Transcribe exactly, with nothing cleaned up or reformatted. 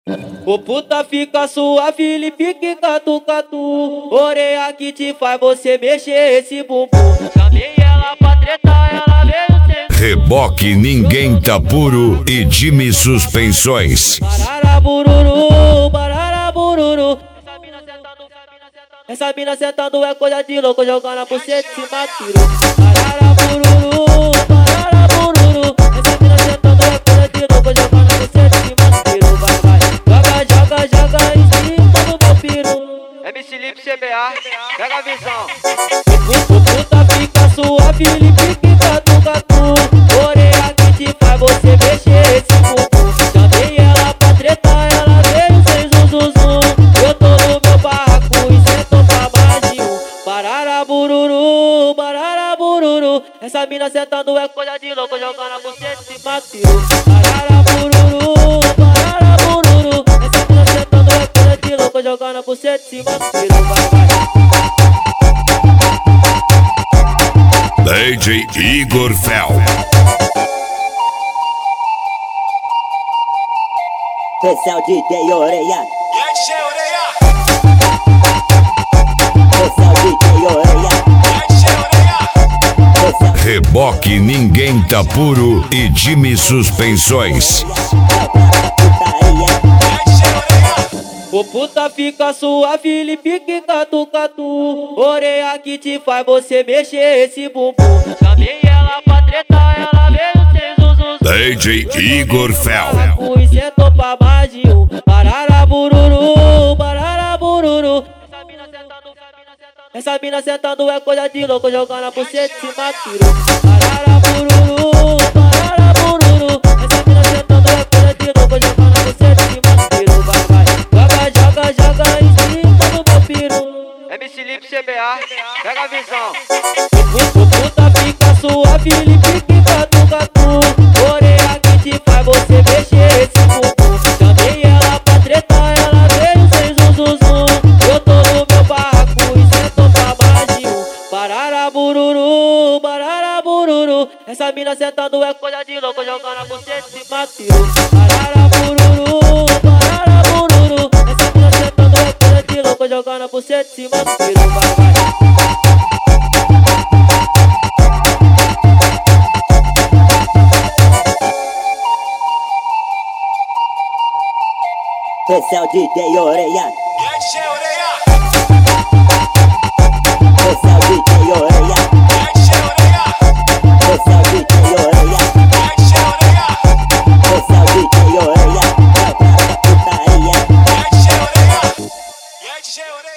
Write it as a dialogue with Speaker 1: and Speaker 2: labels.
Speaker 1: O puta fica suave, ele fica catu catu. Orelha que te faz você mexer esse bumbum. Chamei ela pra tretar, ela veio sem.
Speaker 2: Reboque Ninguém Tá Puro e Jimmy Suspensões.
Speaker 1: Barara bururu, barara bururu. Essa mina sentando é coisa de louco, jogando a buceta e cima tiro. Barara bururu, barara bururu. Essa mina sentando é coisa de louco, jogando a buceta e cima tiro. Vai, vai, joga, joga, joga em cima do meu piru.
Speaker 3: M C Lip C B A, pega a visão.
Speaker 1: O puta fica suave, ele fica catu catu. Orelha que te faz você mexer esse bumbum. Chamei ela pra tretar, ela veio sem zum zum zum. Eu tô no meu barraco e sentou pra mais de um. Barara bururu, barara bururu. Essa mina sentando é coisa de louco, jogando a buceta e cima tiro. Barara bururu, barara bururu. Essa mina sentando é coisa de louco, jogando a buceta e cima tiro. Vai, vai.
Speaker 2: D J Igor Fel.
Speaker 4: Esse é o D J Orelha.
Speaker 5: E aí, D J Orelha?
Speaker 4: Esse é o D J Orelha.
Speaker 5: E aí, D J Orelha?
Speaker 4: Esse é o
Speaker 2: Reboque Ninguém Tá Puro e Jimmy Suspensões.
Speaker 4: putaria.
Speaker 5: E aí, D J Orelha?
Speaker 1: O puta fica suave, ele fica catu catu. Orelha que te faz você mexer esse bumbum. Chamei ela pra tretar, ela veio sem zum zum zum.
Speaker 2: D J Igor Fel.
Speaker 1: E sentou pra mais de um. Barara bururu, barara bururu. Essa mina sentando, essa mina sentando é coisa de louco, jogando a buceta e cima tiro. Barara bururu, barara bururu. Essa mina sentando é coisa de louco, jogando a buceta e cima tiro. Vai, vai, joga, joga, joga em cima do meu piru.
Speaker 3: M C Lip C B A, pega a visão.
Speaker 1: O puta fica suave, ele fica catu catu. Orelha que te faz você mexer esse bumbum. Chamei ela pra tretar, ela veio sem zum zum zum. Eu tô no meu barraco e sentou pra mais de um. Barara bururu, barara bururu. Essa mina sentando é coisa de louco, jogando a buceta e cima tiro. Barara bururu, barara bururu. Essa mina sentando é coisa de louco, jogando a buceta e cima tiro. Vai, vai.
Speaker 4: Esse é o D J Orelha.
Speaker 5: E aí, D J Orelha?
Speaker 4: Esse é o D J Orelha.
Speaker 5: E aí, D J Orelha?
Speaker 4: Esse é o D J Orelha.
Speaker 5: E aí, D J Orelha?
Speaker 4: Esse é o D J Orelha. Putaria.
Speaker 5: E aí, D J Orelha? E aí, D J Orelha?